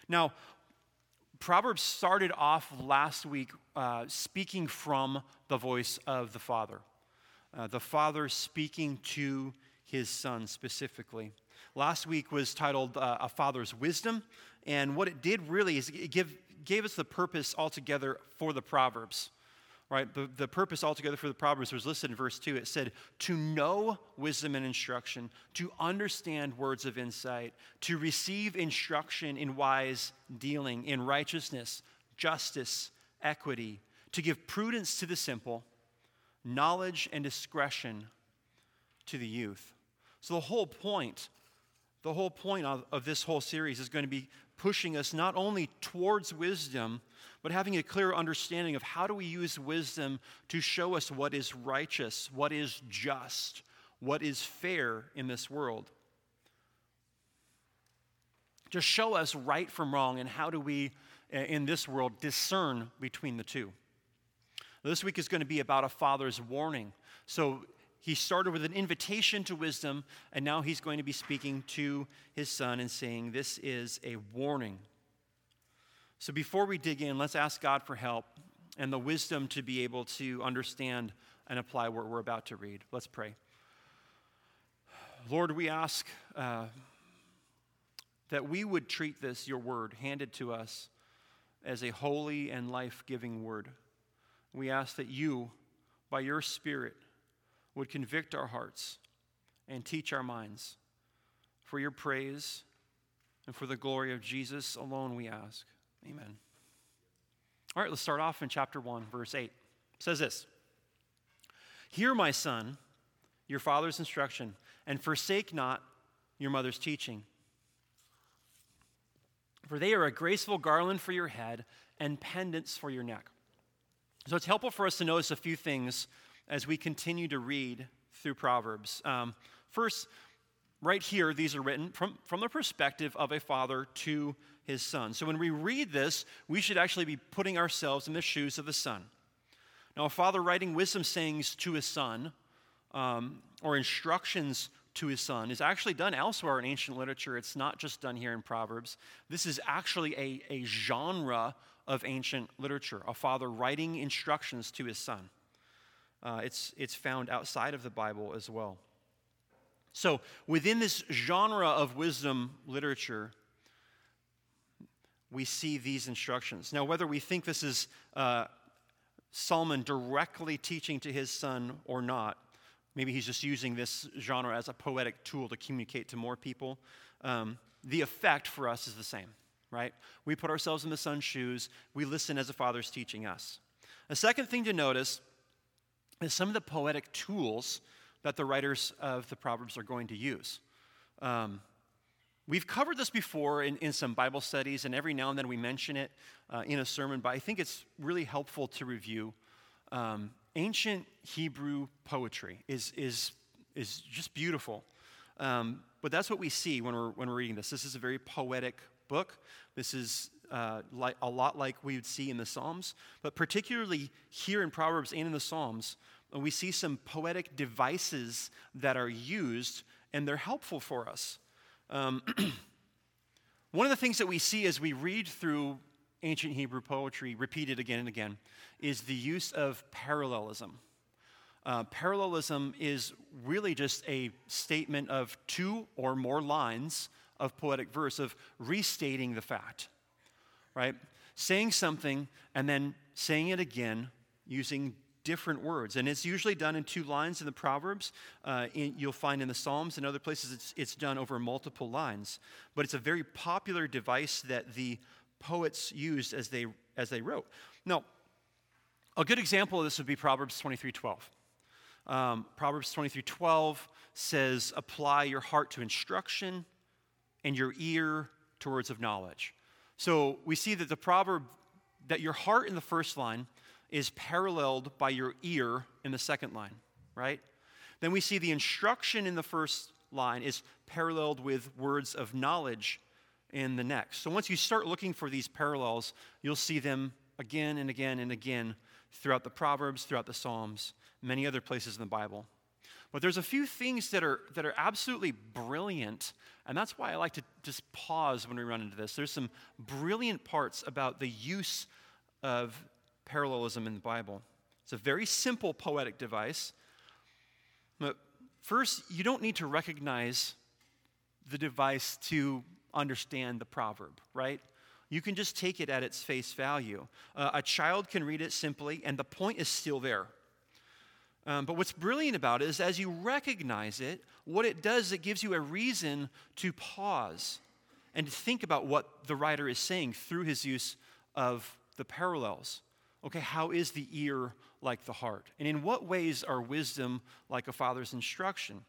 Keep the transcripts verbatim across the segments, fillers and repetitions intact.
Now, Proverbs started off last week uh, speaking from the voice of the Father. Uh, the Father speaking to his Son specifically. Last week was titled uh, A Father's Wisdom, and what it did really is it give, gave us the purpose altogether for the Proverbs. Right? The, the purpose altogether for the Proverbs was listed in verse two. It said, to know wisdom and instruction, to understand words of insight, to receive instruction in wise dealing, in righteousness, justice, equity, to give prudence to the simple, knowledge and discretion to the youth. So the whole point, the whole point of, of this whole series is going to be pushing us not only towards wisdom, but having a clear understanding of how do we use wisdom to show us what is righteous, what is just, what is fair in this world. To show us right from wrong, and how do we, in this world, discern between the two. This week is going to be about a father's warning. So he started with an invitation to wisdom, and now he's going to be speaking to his son and saying, this is a warning. So before we dig in, let's ask God for help and the wisdom to be able to understand and apply what we're about to read. Let's pray. Lord, we ask uh, that we would treat this, your word, handed to us, as a holy and life-giving word. We ask that you, by your Spirit, would convict our hearts and teach our minds. For your praise and for the glory of Jesus alone we ask. Amen. All right, let's start off in chapter one, verse eight. It says this, hear, my son, your father's instruction, and forsake not your mother's teaching. For they are a graceful garland for your head and pendants for your neck. So it's helpful for us to notice a few things as we continue to read through Proverbs. Um, first, right here, these are written from, from the perspective of a father to his son. So when we read this, we should actually be putting ourselves in the shoes of the son. Now, a father writing wisdom sayings to his son, um, or instructions to his son, is actually done elsewhere in ancient literature. It's not just done here in Proverbs. This is actually a, a genre of ancient literature, a father writing instructions to his son. Uh, it's, it's found outside of the Bible as well. So within this genre of wisdom literature, we see these instructions. Now, whether we think this is uh, Solomon directly teaching to his son or not, maybe he's just using this genre as a poetic tool to communicate to more people, um, the effect for us is the same, right? We put ourselves in the son's shoes. We listen as a father's teaching us. A second thing to notice is some of the poetic tools that the writers of the Proverbs are going to use. Um, we've covered this before in, in some Bible studies, and every now and then we mention it uh, in a sermon, but I think it's really helpful to review. Um, ancient Hebrew poetry is, is, is just beautiful. Um, but that's what we see when we're, when we're reading this. This is a very poetic book. This is uh, like, a lot like we would see in the Psalms, but particularly here in Proverbs and in the Psalms, we see some poetic devices that are used, and they're helpful for us. Um, one of the things that we see as we read through ancient Hebrew poetry, repeated again and again, is the use of parallelism. Uh, parallelism is really just a statement of two or more lines of poetic verse, of restating the fact, right? Saying something and then saying it again using different words. And it's usually done in two lines in the Proverbs. Uh, in, you'll find in the Psalms and other places it's, it's done over multiple lines. But it's a very popular device that the poets used as they, as they wrote. Now, a good example of this would be Proverbs twenty-three twelve. Um, Proverbs twenty-three twelve says, apply your heart to instruction and your ear to words of knowledge. So we see that the proverb, that your heart in the first line is paralleled by your ear in the second line, right? Then we see the instruction in the first line is paralleled with words of knowledge in the next. So once you start looking for these parallels, you'll see them again and again and again throughout the Proverbs, throughout the Psalms, many other places in the Bible. But there's a few things that are that are absolutely brilliant, and that's why I like to just pause when we run into this. There's some brilliant parts about the use of parallelism in the Bible. It's a very simple poetic device. But first, you don't need to recognize the device to understand the proverb, right? You can just take it at its face value. Uh, a child can read it simply, and the point is still there. Um, but what's brilliant about it is as you recognize it, what it does is it gives you a reason to pause and to think about what the writer is saying through his use of the parallels. Okay, how is the ear like the heart? And in what ways are wisdom like a father's instruction?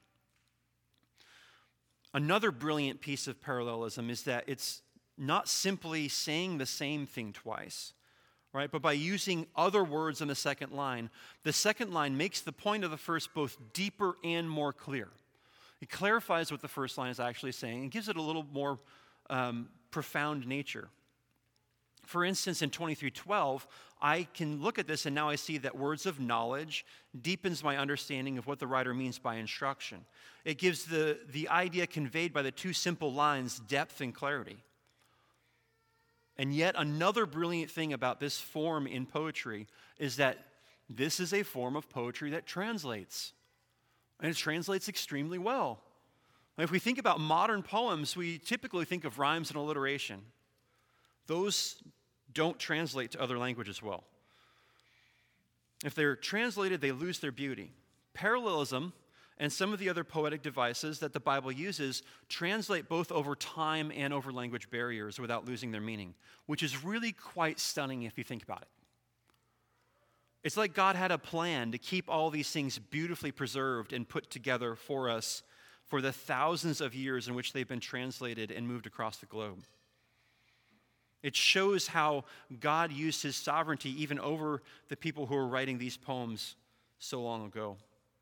Another brilliant piece of parallelism is that it's not simply saying the same thing twice, right? But by using other words in the second line, the second line makes the point of the first both deeper and more clear. It clarifies what the first line is actually saying and gives it a little more um, profound nature. For instance, in twenty-three twelve, I can look at this and now I see that words of knowledge deepens my understanding of what the writer means by instruction. It gives the, the idea conveyed by the two simple lines depth and clarity. And yet another brilliant thing about this form in poetry is that this is a form of poetry that translates. And it translates extremely well. If we think about modern poems, we typically think of rhymes and alliteration. Those don't translate to other languages well. If they're translated, they lose their beauty. Parallelism and some of the other poetic devices that the Bible uses translate both over time and over language barriers without losing their meaning, which is really quite stunning if you think about it. It's like God had a plan to keep all these things beautifully preserved and put together for us for the thousands of years in which they've been translated and moved across the globe. It shows how God used his sovereignty even over the people who were writing these poems so long ago.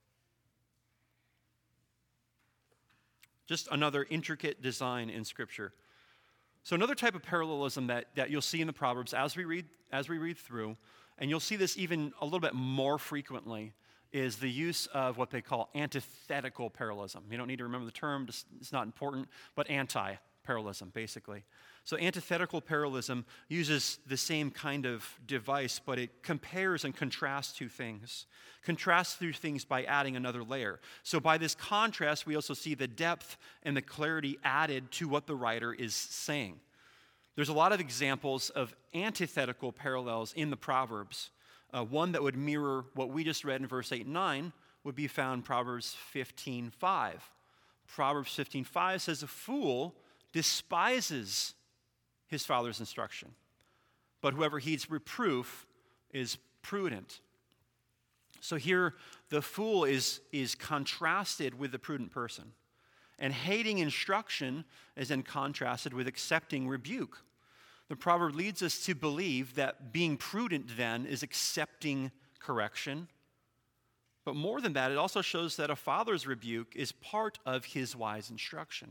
Just another intricate design in Scripture. So another type of parallelism that, that you'll see in the Proverbs as we read as we read through, and you'll see this even a little bit more frequently, is the use of what they call antithetical parallelism. You don't need to remember the term, it's not important, but anti-parallelism, basically. So antithetical parallelism uses the same kind of device, but it compares and contrasts two things. Contrasts two things by adding another layer. So by this contrast, we also see the depth and the clarity added to what the writer is saying. There's a lot of examples of antithetical parallels in the Proverbs. Uh, one that would mirror what we just read in verse eight and nine would be found in Proverbs fifteen five. Proverbs fifteen five says, "A fool despises his father's instruction, but whoever heeds reproof is prudent." So here, the fool is, is contrasted with the prudent person. And hating instruction is then contrasted with accepting rebuke. The proverb leads us to believe that being prudent then is accepting correction. But more than that, it also shows that a father's rebuke is part of his wise instruction.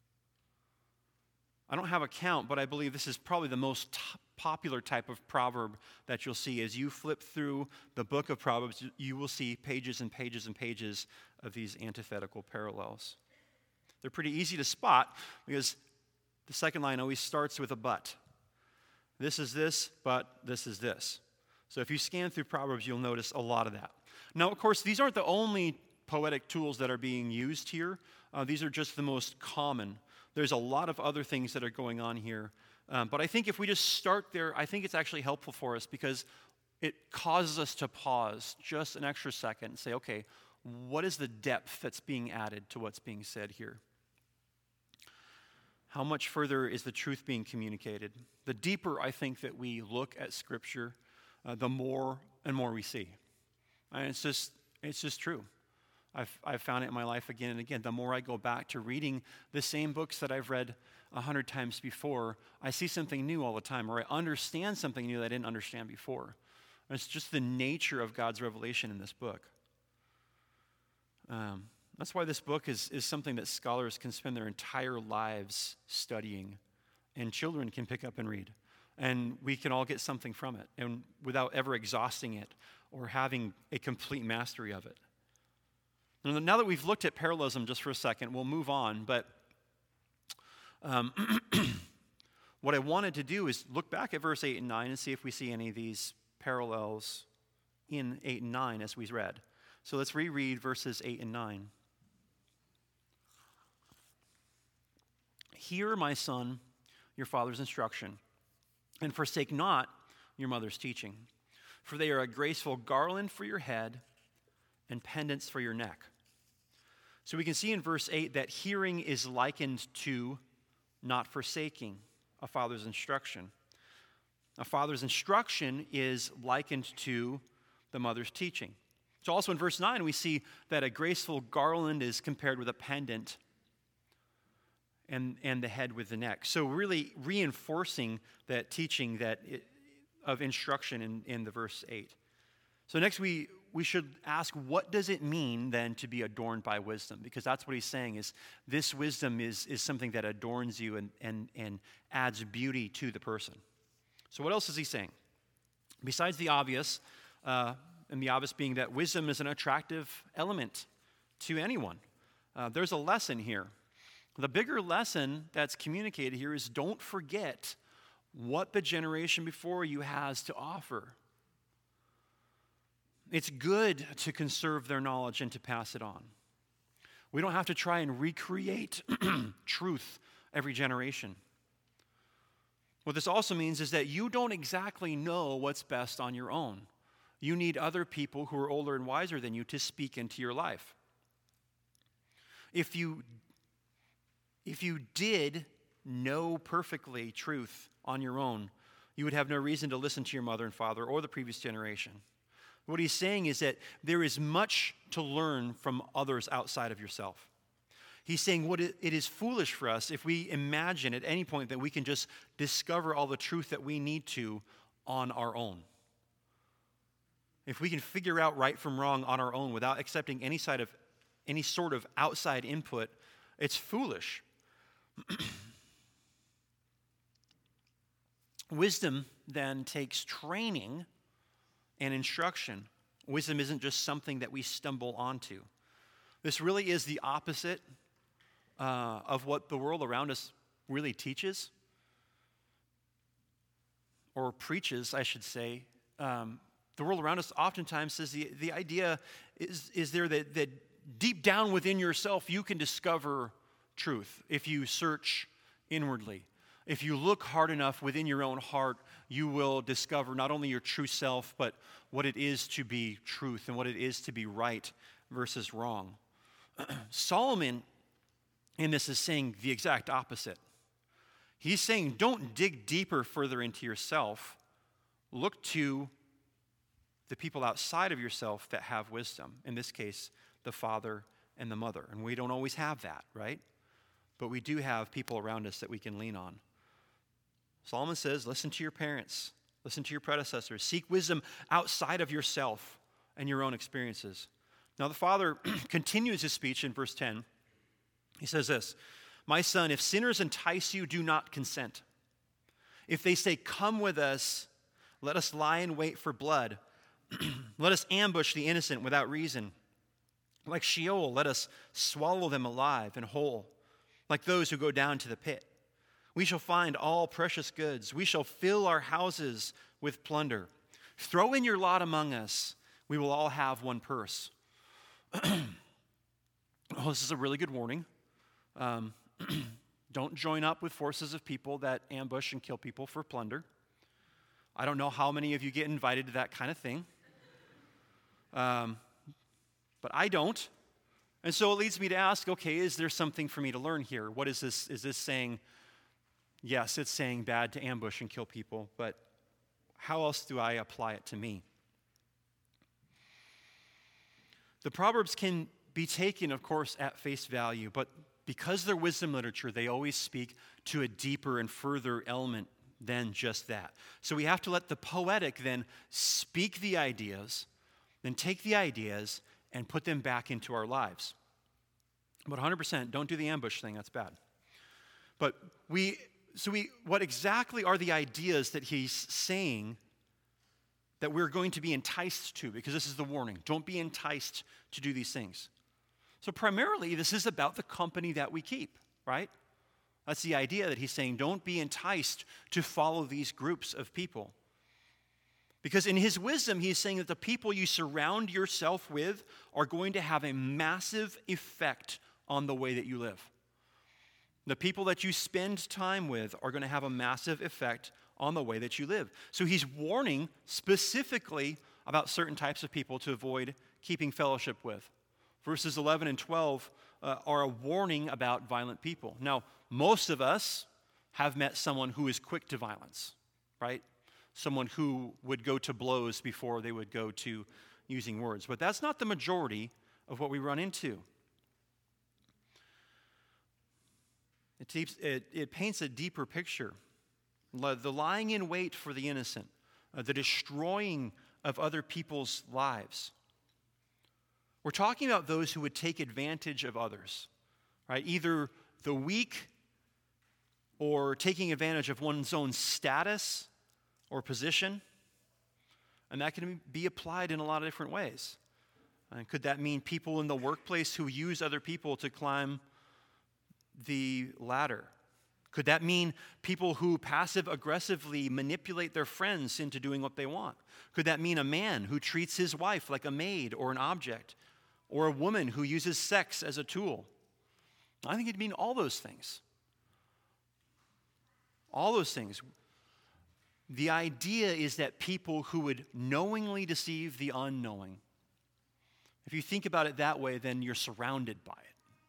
I don't have a count, but I believe this is probably the most t- popular type of proverb that you'll see. As you flip through the book of Proverbs, you will see pages and pages and pages of these antithetical parallels. They're pretty easy to spot because the second line always starts with a but. This is this, but this is this. So if you scan through Proverbs, you'll notice a lot of that. Now, of course, these aren't the only poetic tools that are being used here. Uh, these are just the most common. There's a lot of other things that are going on here. Um, but I think if we just start there, I think it's actually helpful for us because it causes us to pause just an extra second and say, okay, what is the depth that's being added to what's being said here? How much further is the truth being communicated? The deeper I think that we look at Scripture, uh, the more and more we see. And it's just, it's just true. I've, I've found it in my life again and again. The more I go back to reading the same books that I've read a hundred times before, I see something new all the time, or I understand something new that I didn't understand before. And it's just the nature of God's revelation in this book. Um, that's why this book is, is something that scholars can spend their entire lives studying, and children can pick up and read. And we can all get something from it, and without ever exhausting it or having a complete mastery of it. Now that we've looked at parallelism just for a second, we'll move on. But um, what I wanted to do is look back at verse eight and nine and see if we see any of these parallels in eight and nine as we read. So let's reread verses eight and nine. Hear, my son, your father's instruction, and forsake not your mother's teaching. For they are a graceful garland for your head and pendants for your neck. So we can see in verse eight that hearing is likened to not forsaking a father's instruction. A father's instruction is likened to the mother's teaching. So also in verse nine, we see that a graceful garland is compared with a pendant and, and the head with the neck. So really reinforcing that teaching that it, of instruction in, in the verse eight. So next we, we should ask, what does it mean then to be adorned by wisdom? Because that's what he's saying is this wisdom is, is something that adorns you and, and, and adds beauty to the person. So what else is he saying? Besides the obvious, uh, and the obvious being that wisdom is an attractive element to anyone. Uh, there's a lesson here. The bigger lesson that's communicated here is don't forget what the generation before you has to offer. It's good to conserve their knowledge and to pass it on. We don't have to try and recreate truth every generation. What this also means is that you don't exactly know what's best on your own. You need other people who are older and wiser than you to speak into your life. If you, if you did know perfectly truth on your own, you would have no reason to listen to your mother and father or the previous generation. What he's saying is that there is much to learn from others outside of yourself. He's saying what it, it is foolish for us if we imagine at any point that we can just discover all the truth that we need to on our own. If we can figure out right from wrong on our own without accepting any side of any sort of outside input, it's foolish. Wisdom then takes training and instruction. Wisdom isn't just something that we stumble onto. This really is the opposite uh, of what the world around us really teaches, or preaches, I should say. Um, the world around us oftentimes says the, the idea is, is there that, that deep down within yourself you can discover truth if you search inwardly. If you look hard enough within your own heart, you will discover not only your true self, but what it is to be truth and what it is to be right versus wrong. Solomon in this is saying the exact opposite. He's saying don't dig deeper further into yourself. Look to the people outside of yourself that have wisdom. In this case, the father and the mother. And we don't always have that, right? But we do have people around us that we can lean on. Solomon says, listen to your parents. Listen to your predecessors. Seek wisdom outside of yourself and your own experiences. Now the father continues his speech in verse ten. He says this, my son, if sinners entice you, do not consent. If they say, come with us, let us lie in wait for blood. Let us ambush the innocent without reason. Like Sheol, let us swallow them alive and whole, like those who go down to the pit. We shall find all precious goods. We shall fill our houses with plunder. Throw in your lot among us. We will all have one purse. Oh, this is a really good warning. Um, don't join up with forces of people that ambush and kill people for plunder. I don't know how many of you get invited to that kind of thing. Um, but I don't. And so it leads me to ask, okay, is there something for me to learn here? What is this? Is this saying, yes, it's saying bad to ambush and kill people, but how else do I apply it to me? The Proverbs can be taken, of course, at face value, but because they're wisdom literature, they always speak to a deeper and further element than just that. So we have to let the poetic then speak the ideas, then take the ideas and put them back into our lives. But one hundred percent, don't do the ambush thing, that's bad. But we, so we, what exactly are the ideas that he's saying that we're going to be enticed to? Because this is the warning. Don't be enticed to do these things. So primarily, this is about the company that we keep, right? That's the idea that he's saying, don't be enticed to follow these groups of people. Because in his wisdom, he's saying that the people you surround yourself with are going to have a massive effect on the way that you live. The people that you spend time with are going to have a massive effect on the way that you live. So he's warning specifically about certain types of people to avoid keeping fellowship with. Verses eleven and twelve uh, are a warning about violent people. Now, most of us have met someone who is quick to violence, right? Someone who would go to blows before they would go to using words. But that's not the majority of what we run into. It, keeps, it, it paints a deeper picture. The lying in wait for the innocent, uh, the destroying of other people's lives. We're talking about those who would take advantage of others, right? Either the weak or taking advantage of one's own status or position. And that can be applied in a lot of different ways. And could that mean people in the workplace who use other people to climb the ladder? Could that mean people who passive-aggressively manipulate their friends into doing what they want? Could that mean a man who treats his wife like a maid or an object? Or a woman who uses sex as a tool? I think it'd mean all those things. All those things. The idea is that people who would knowingly deceive the unknowing. If you think about it that way, then you're surrounded by it.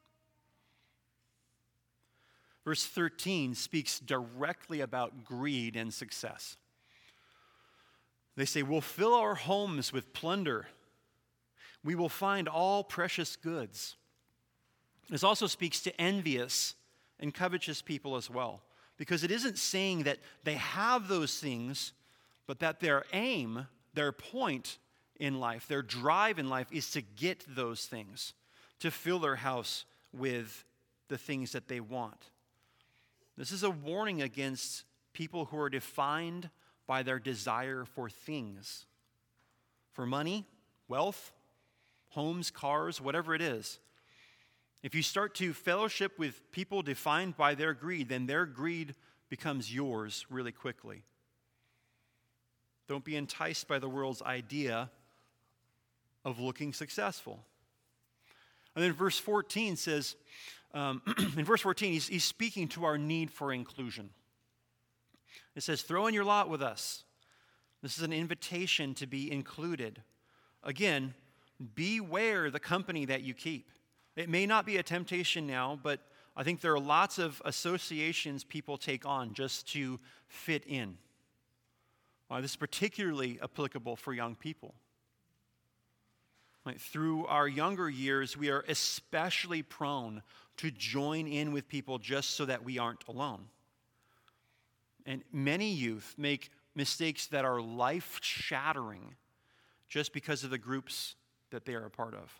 Verse thirteen speaks directly about greed and success. They say, we'll fill our homes with plunder. We will find all precious goods. This also speaks to envious and covetous people as well, because it isn't saying that they have those things, but that their aim, their point in life, their drive in life is to get those things, to fill their house with the things that they want. This is a warning against people who are defined by their desire for things, for money, wealth, homes, cars, whatever it is. If you start to fellowship with people defined by their greed, then their greed becomes yours really quickly. Don't be enticed by the world's idea of looking successful. And then verse fourteen says, um, in verse fourteen, he's, he's speaking to our need for inclusion. It says, throw in your lot with us. This is an invitation to be included. Again, beware the company that you keep. It may not be a temptation now, but I think there are lots of associations people take on just to fit in. Uh, this is particularly applicable for young people. Right? Through our younger years, we are especially prone to join in with people just so that we aren't alone. And many youth make mistakes that are life-shattering just because of the groups that they are a part of.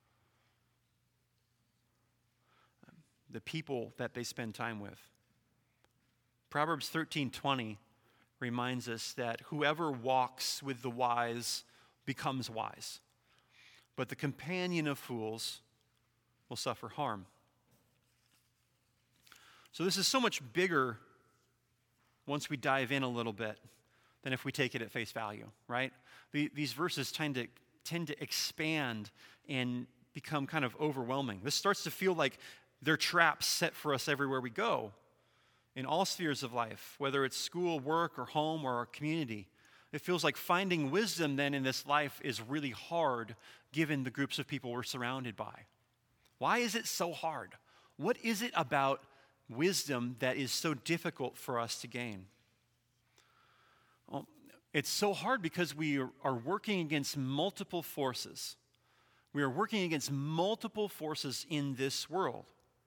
The people that they spend time with. Proverbs thirteen twenty reminds us that whoever walks with the wise becomes wise, but the companion of fools will suffer harm. So this is so much bigger once we dive in a little bit than if we take it at face value, right? The, these verses tend to, tend to expand and become kind of overwhelming. This starts to feel like they're traps set for us everywhere we go, in all spheres of life, whether it's school, work, or home, or our community. It feels like finding wisdom then in this life is really hard given the groups of people we're surrounded by. Why is it so hard? What is it about wisdom that is so difficult for us to gain? Well, it's so hard because we are working against multiple forces. We are working against multiple forces in this world.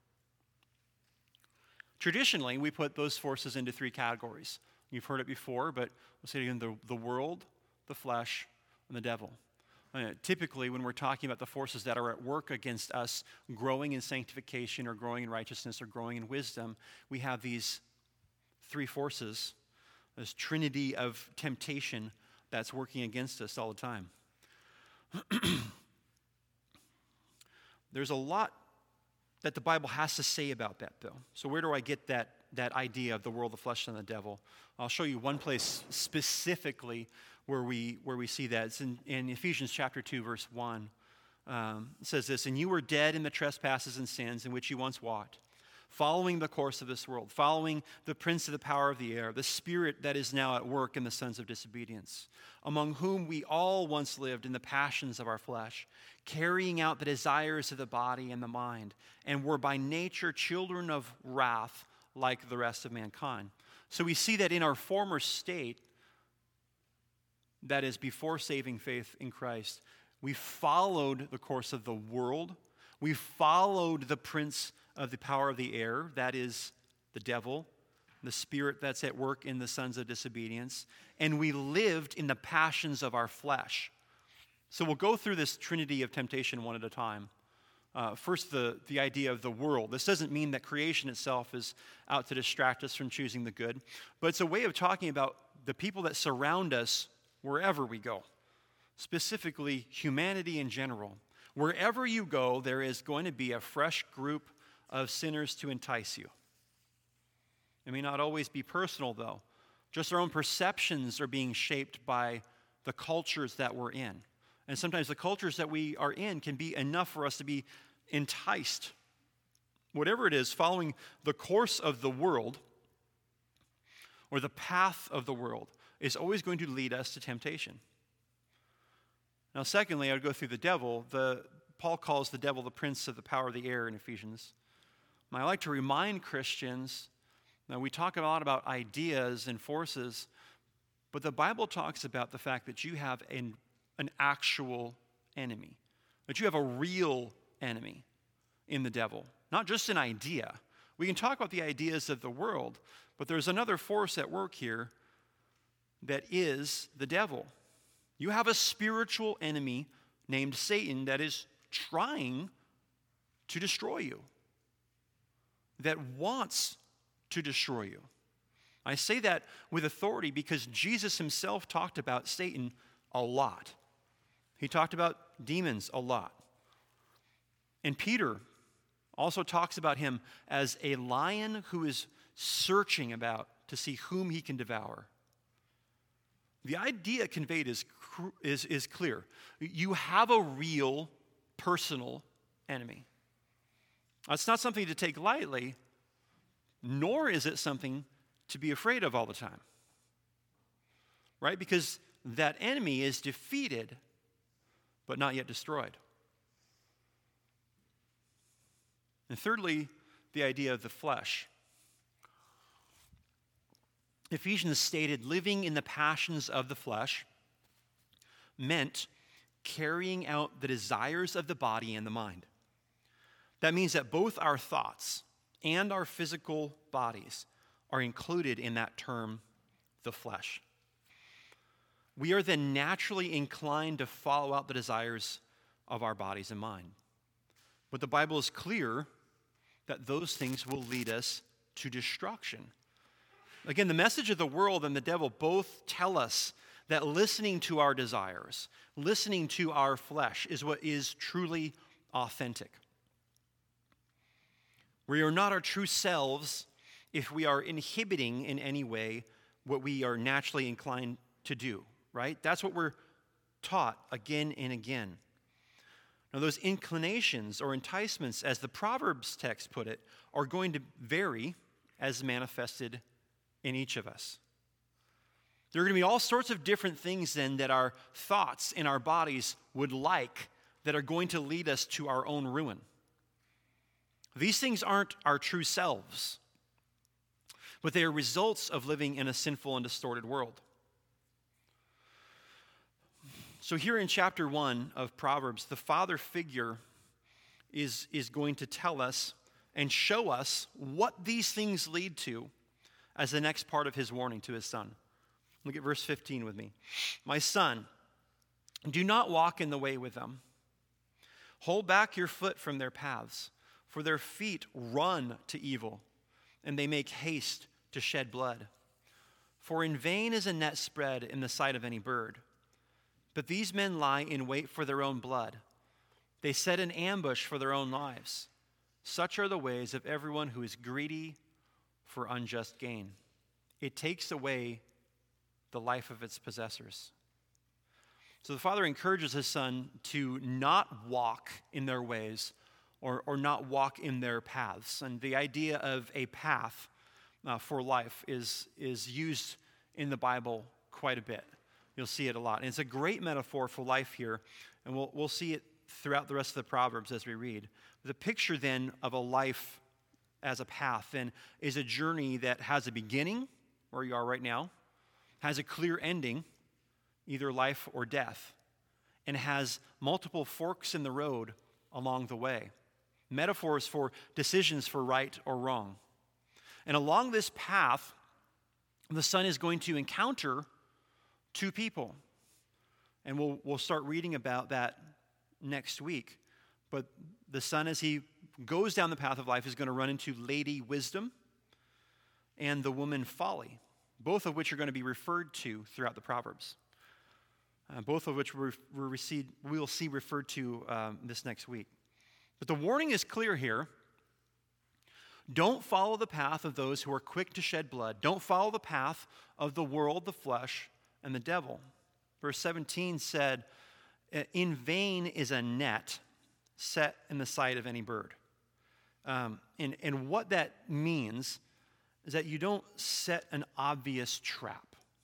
Traditionally, we put those forces into three categories. You've heard it before, but we'll say it again, the, the world, the flesh, and the devil. Uh, typically, when we're talking about the forces that are at work against us growing in sanctification or growing in righteousness or growing in wisdom, we have these three forces, this trinity of temptation that's working against us all the time. There's a lot that the Bible has to say about that, though. So where do I get that, that idea of the world, the flesh, and the devil? I'll show you one place specifically where we where we see that. It's in, in Ephesians chapter two, verse one. Um, it says this, "And you were dead in the trespasses and sins in which you once walked, following the course of this world, following the prince of the power of the air, the spirit that is now at work in the sons of disobedience, among whom we all once lived in the passions of our flesh, carrying out the desires of the body and the mind, and were by nature children of wrath like the rest of mankind." So we see that in our former state, that is before saving faith in Christ, we followed the course of the world. We followed the prince of the power of the air, that is the devil, the spirit that's at work in the sons of disobedience, and we lived in the passions of our flesh. So we'll go through this trinity of temptation one at a time. Uh, first, the, the idea of the world. This doesn't mean that creation itself is out to distract us from choosing the good, but it's a way of talking about the people that surround us wherever we go, specifically humanity in general. Wherever you go, there is going to be a fresh group of sinners to entice you. It may not always be personal, though. Just our own perceptions are being shaped by the cultures that we're in. And sometimes the cultures that we are in can be enough for us to be enticed. Whatever it is, following the course of the world or the path of the world is always going to lead us to temptation. Now, secondly, I would go through the devil. The, Paul calls the devil the prince of the power of the air in Ephesians. And I like to remind Christians, now we talk a lot about ideas and forces, but the Bible talks about the fact that you have an, an actual enemy, that you have a real enemy in the devil, not just an idea. We can talk about the ideas of the world, but there's another force at work here that is the devil. You have a spiritual enemy named Satan that is trying to destroy you, that wants to destroy you. I say that with authority because Jesus himself talked about Satan a lot. He talked about demons a lot. And Peter also talks about him as a lion who is searching about to see whom he can devour. The idea conveyed is, is, is clear. You have a real personal enemy. It's not something to take lightly, nor is it something to be afraid of all the time. Right? Because that enemy is defeated, but not yet destroyed. And thirdly, the idea of the flesh. Ephesians stated living in the passions of the flesh meant carrying out the desires of the body and the mind. That means that both our thoughts and our physical bodies are included in that term, the flesh. We are then naturally inclined to follow out the desires of our bodies and mind. But the Bible is clear that those things will lead us to destruction. Again, the message of the world and the devil both tell us that listening to our desires, listening to our flesh is what is truly authentic. We are not our true selves if we are inhibiting in any way what we are naturally inclined to do, right? That's what we're taught again and again. Now, those inclinations or enticements, as the Proverbs text put it, are going to vary as manifested in each of us. There are going to be all sorts of different things then that our thoughts and our bodies would like that are going to lead us to our own ruin. These things aren't our true selves, but they are results of living in a sinful and distorted world. So here in chapter one of Proverbs, the father figure is, is going to tell us and show us what these things lead to as the next part of his warning to his son. Look at verse fifteen with me. My son, do not walk in the way with them. Hold back your foot from their paths, for their feet run to evil, and they make haste to shed blood. For in vain is a net spread in the sight of any bird, but these men lie in wait for their own blood. They set an ambush for their own lives. Such are the ways of everyone who is greedy for unjust gain. It takes away the life of its possessors. So the Father encourages his Son to not walk in their ways or, or not walk in their paths. And the idea of a path uh, for life is, is used in the Bible quite a bit. You'll see it a lot. And it's a great metaphor for life here, and we'll, we'll see it throughout the rest of the Proverbs as we read. The picture then of a life as a path then is a journey that has a beginning, where you are right now, has a clear ending, either life or death, and has multiple forks in the road along the way. Metaphors for decisions for right or wrong. And along this path, the Son is going to encounter two people. And we'll, we'll start reading about that next week. But the Son, as he goes down the path of life, is going to run into Lady Wisdom and the woman Folly, both of which are going to be referred to throughout the Proverbs. Uh, both of which we're, we're received, we'll see referred to um, this next week. But the warning is clear here. Don't follow the path of those who are quick to shed blood. Don't follow the path of the world, the flesh, and the devil. Verse seventeen said, in vain is a net set in the sight of any bird. Um, and, and what that means is that you don't set an obvious trap.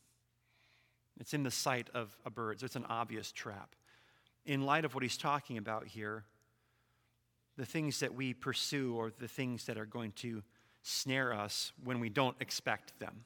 It's in the sight of a bird, so it's an obvious trap. In light of what he's talking about here, the things that we pursue are the things that are going to snare us when we don't expect them.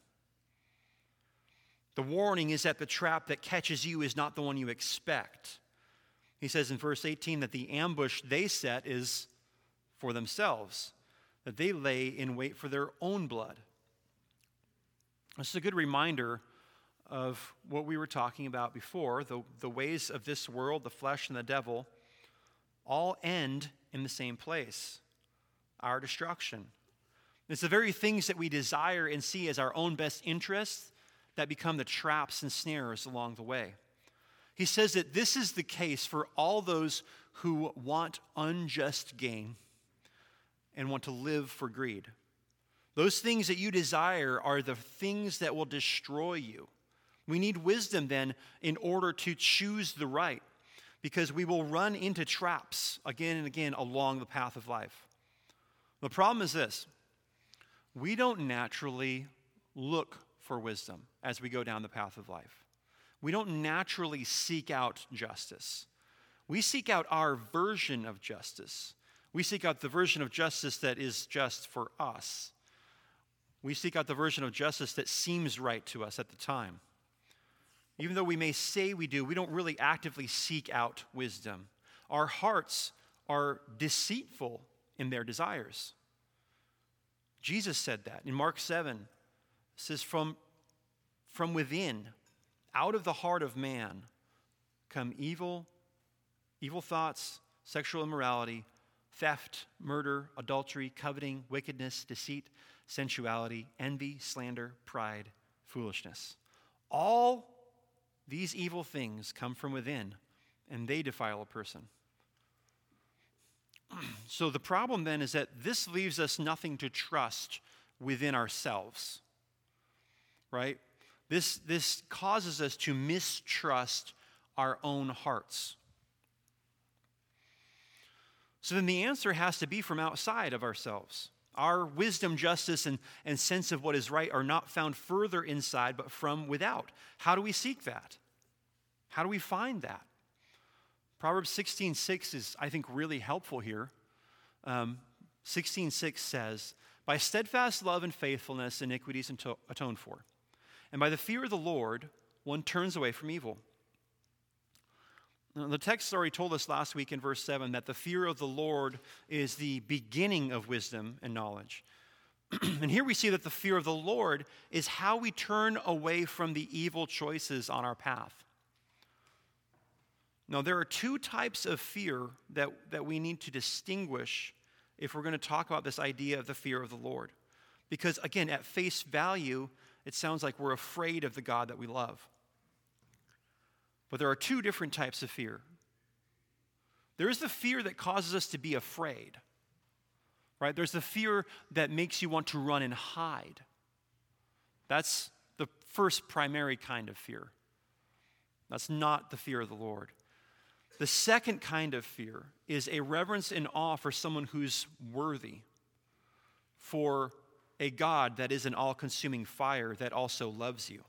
The warning is that the trap that catches you is not the one you expect. He says in verse eighteen that the ambush they set is for themselves, that they lay in wait for their own blood. This is a good reminder of what we were talking about before. The, the ways of this world, the flesh and the devil, all end in the same place, our destruction. It's the very things that we desire and see as our own best interests that become the traps and snares along the way. He says that this is the case for all those who want unjust gain and want to live for greed. Those things that you desire are the things that will destroy you. We need wisdom then in order to choose the right, because we will run into traps again and again along the path of life. The problem is this: we don't naturally look for wisdom as we go down the path of life. We don't naturally seek out justice. We seek out our version of justice. We seek out the version of justice that is just for us. We seek out the version of justice that seems right to us at the time. Even though we may say we do, we don't really actively seek out wisdom. Our hearts are deceitful in their desires. Jesus said that in Mark seven. It says, from, from within, out of the heart of man, come evil, evil thoughts, sexual immorality, theft, murder, adultery, coveting, wickedness, deceit, sensuality, envy, slander, pride, foolishness. All these evil things come from within, and they defile a person. So the problem then is that this leaves us nothing to trust within ourselves, right? This, this causes us to mistrust our own hearts. So then the answer has to be from outside of ourselves. Our wisdom, justice, and, and sense of what is right are not found further inside, but from without. How do we seek that? How do we find that? Proverbs sixteen six is, I think, really helpful here. Um, sixteen six says, by steadfast love and faithfulness, iniquities atoned for. And by the fear of the Lord, one turns away from evil. Now, the text already told us last week in verse seven that the fear of the Lord is the beginning of wisdom and knowledge. And here we see that the fear of the Lord is how we turn away from the evil choices on our path. Now, there are two types of fear that, that we need to distinguish if we're going to talk about this idea of the fear of the Lord. Because, again, at face value, it sounds like we're afraid of the God that we love. But there are two different types of fear. There is the fear that causes us to be afraid, right? There's the fear that makes you want to run and hide. That's the first primary kind of fear. That's not the fear of the Lord. The second kind of fear is a reverence and awe for someone who's worthy, for a God that is an all-consuming fire that also loves you.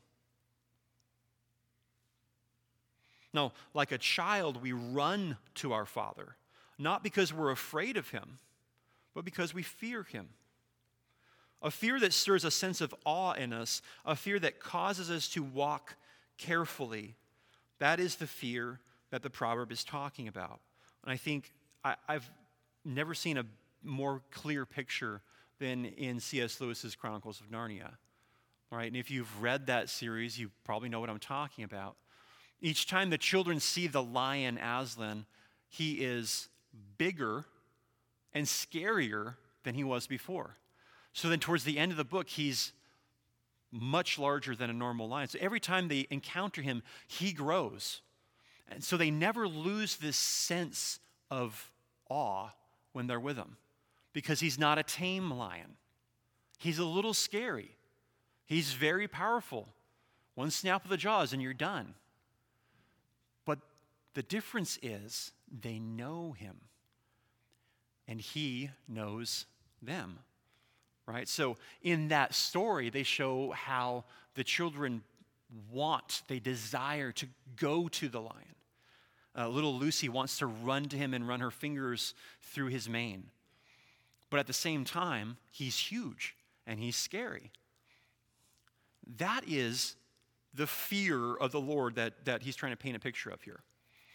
Now, like a child, we run to our Father, not because we're afraid of him, but because we fear him. A fear that stirs a sense of awe in us, a fear that causes us to walk carefully. That is the fear that the proverb is talking about. And I think I, I've never seen a more clear picture than in C S Lewis's Chronicles of Narnia. All right, and if you've read that series, you probably know what I'm talking about. Each time the children see the lion Aslan, he is bigger and scarier than he was before. So then towards the end of the book, he's much larger than a normal lion. So every time they encounter him, he grows. And so they never lose this sense of awe when they're with him, because he's not a tame lion. He's a little scary. He's very powerful. One snap of the jaws and you're done. But the difference is they know him, and he knows them. Right? So in that story, they show how the children want, they desire to go to the lion. Uh, little Lucy wants to run to him and run her fingers through his mane. But at the same time, he's huge and he's scary. That is the fear of the Lord that, that he's trying to paint a picture of here.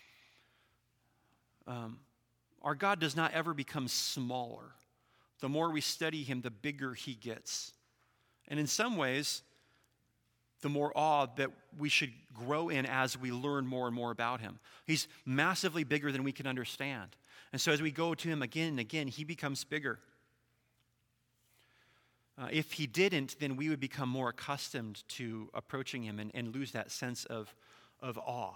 Um, our God does not ever become smaller. The more we study him, the bigger he gets. And in some ways, the more awe that we should grow in as we learn more and more about him. He's massively bigger than we can understand. And so as we go to him again and again, he becomes bigger. Uh, if he didn't, then we would become more accustomed to approaching him and, and lose that sense of, of awe.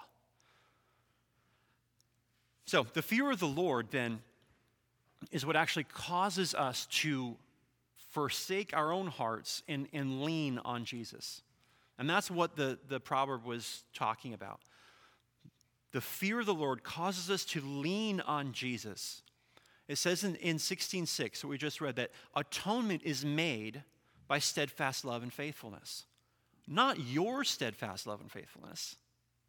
So the fear of the Lord, then, is what actually causes us to forsake our own hearts and, and lean on Jesus. And that's what the, the proverb was talking about. The fear of the Lord causes us to lean on Jesus. It says in, in sixteen six, what we just read, that atonement is made by steadfast love and faithfulness. Not your steadfast love and faithfulness.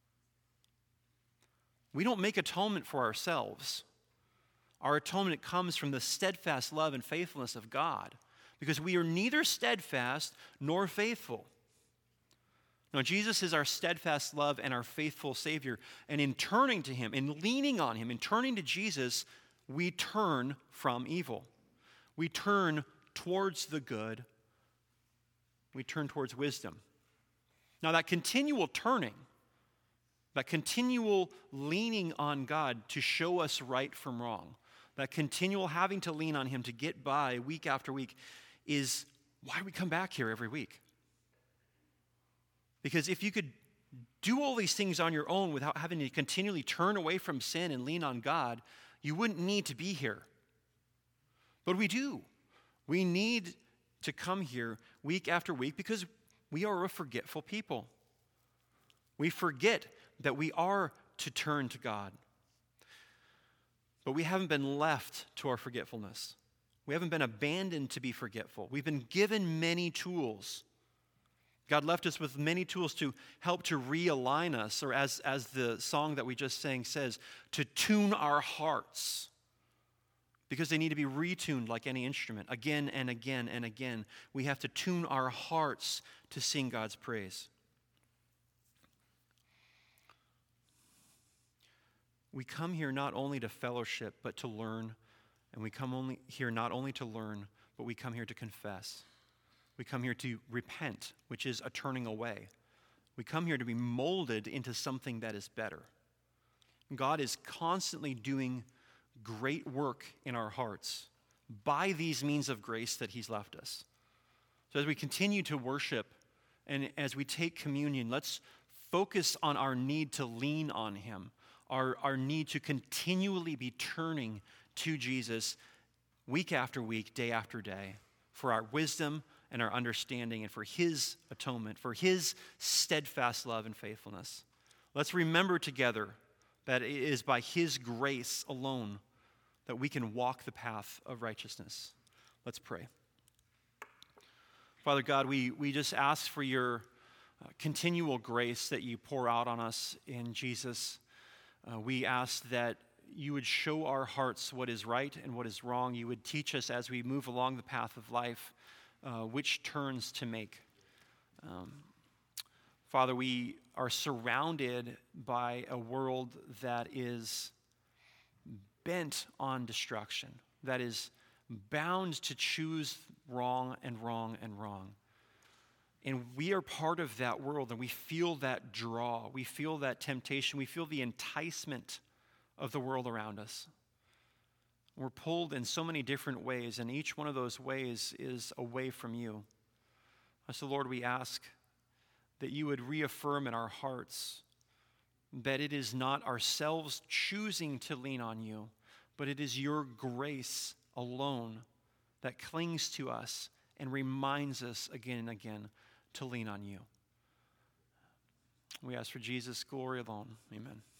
We don't make atonement for ourselves. Our atonement comes from the steadfast love and faithfulness of God, because we are neither steadfast nor faithful. Now, Jesus is our steadfast love and our faithful Savior, and in turning to him, in leaning on him, in turning to Jesus, we turn from evil. We turn towards the good. We turn towards wisdom. Now, that continual turning, that continual leaning on God to show us right from wrong, that continual having to lean on him to get by week after week, is why we come back here every week. Because if you could do all these things on your own without having to continually turn away from sin and lean on God, you wouldn't need to be here. But we do. We need to come here week after week because we are a forgetful people. We forget that we are to turn to God. But we haven't been left to our forgetfulness. We haven't been abandoned to be forgetful. We've been given many tools. God left us with many tools to help to realign us, or as, as the song that we just sang says, to tune our hearts. Because they need to be retuned like any instrument, again and again and again. We have to tune our hearts to sing God's praise. We come here not only to fellowship, but to learn. And we come only here not only to learn, but we come here to confess. We come here to repent, which is a turning away. We come here to be molded into something that is better. God is constantly doing great work in our hearts by these means of grace that he's left us. So as we continue to worship and as we take communion, let's focus on our need to lean on him, our, our need to continually be turning to Jesus week after week, day after day, for our wisdom and our understanding and for his atonement, for his steadfast love and faithfulness. Let's remember together that it is by his grace alone that we can walk the path of righteousness. Let's pray. Father God, we, we just ask for your uh, continual grace that you pour out on us in Jesus. Uh, we ask that you would show our hearts what is right and what is wrong. You would teach us as we move along the path of life uh, which turns to make. Um, Father, we are surrounded by a world that is bent on destruction, that is bound to choose wrong and wrong and wrong. And we are part of that world, and we feel that draw. We feel that temptation. We feel the enticement of the world around us. We're pulled in so many different ways, and each one of those ways is away from you. So, Lord, we ask that you would reaffirm in our hearts that it is not ourselves choosing to lean on you, but it is your grace alone that clings to us and reminds us again and again to lean on you. We ask for Jesus' glory alone. Amen.